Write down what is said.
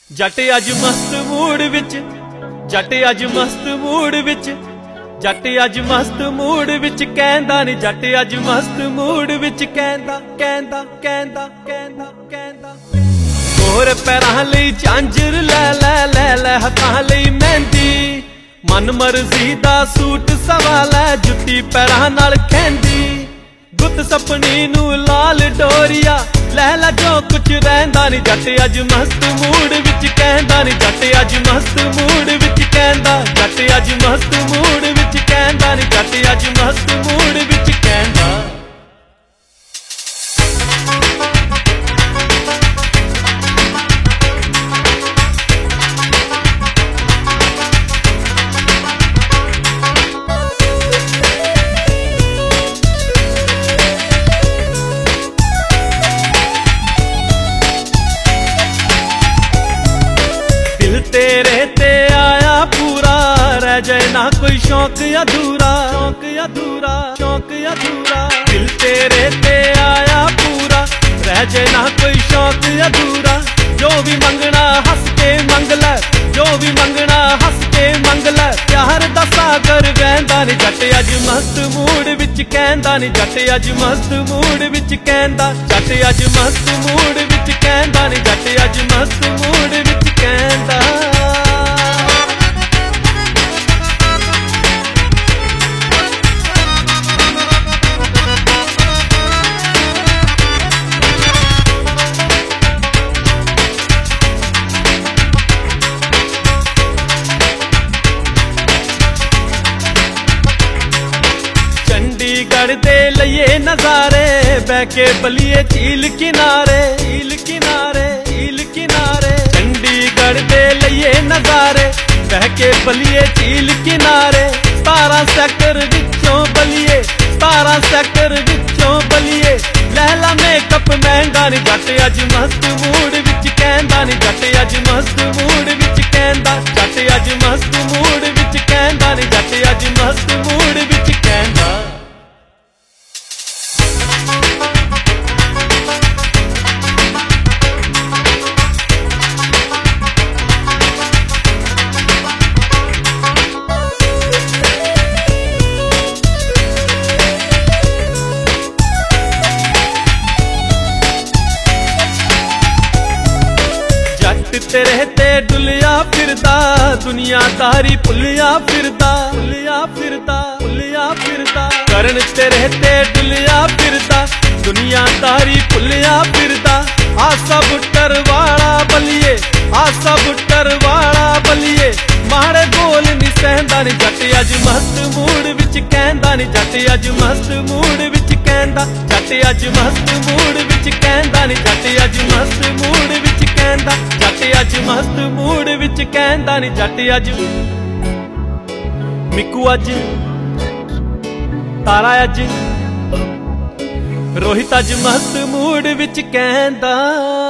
जट अज मस्त मूड विच, जट अज मस्त मूड विच, जट अज मस्त मूड विच कहंदा नी जट अज मस्त मूड विच कहंदा कहंदा कहंदा कहंदा कहंदा गोर पैरां लई झांजर लै लै लै लै हत्थां लई मेहंदी मन मर्जी दा सूट सवा लै जुत्ती पैरां नाल खैंदी गुत सपनी नू लाल डोरिया लैला जो कुछ रहिंदा नी जट अज मस्त मूड विच कहंदा नी जट अज मस्त मूड विच कहंदा जट अज मस्त मूड विच कहंदा नी जट अज मस्त मूड विच कहंदा। तेरे ते आया पूरा रह जाए ना कोई शौक अधूरा शौक अधूरा शौक अधूरा दिल तेरे ते आया पूरा रह जाए ना कोई शौक अधूरा जो भी मंगना हंस के मंग लै जो भी मंगना हंस के मंग लै प्यार दा सागर वहंदा नी जट अज मस्त मूड विच कहंदा नी जट अज मस्त मूड विच कहंदा जट अज मस्त मूड विच कहंदा नी जट अज मस्त मूड विच कहंदा। चंडीगढ़ दे लइए नजारे बह के बलिए झील किनारे झील किनारे झील किनारे चंडीगढ़ दे लइए नजारे बह के बलिए झील किनारे 17 सेक्टर विचों बलिए 17 सेक्टर विचों बलिए लैला मेकअप महंगा नी जट अज मस्त मूड विच कहंदा नी जट अज मस्त मूड विच कहंदा जट अज मस्त मूड विच कहंदा नी जट अज मस्त मूड विच कहंदा। तेरे ते डुलिया फिरदा दुनियादारी भुलिया फिरदा भुलिया फिरदा भुलिया फिरदा करन तेरे ते डुलिया फिरदा दुनियादारी भुलिया फिरदा आसा बुट्टर वाला बलिए आसा बुट्टर वाला बलिए माड़े बोल नी सहंदा नी जट अज मस्त मूड विच कहंदा नी जट अज मस्त मूड विच कहंदा जट अज मस्त मूड विच कहंदा नी जट अज मस्त मूड विच कहंदा जट अज मस्त मूड विच कहंदा नी जट अज मिकू अज तारा अज रोहित अज मस्त मूड विच कहंदा।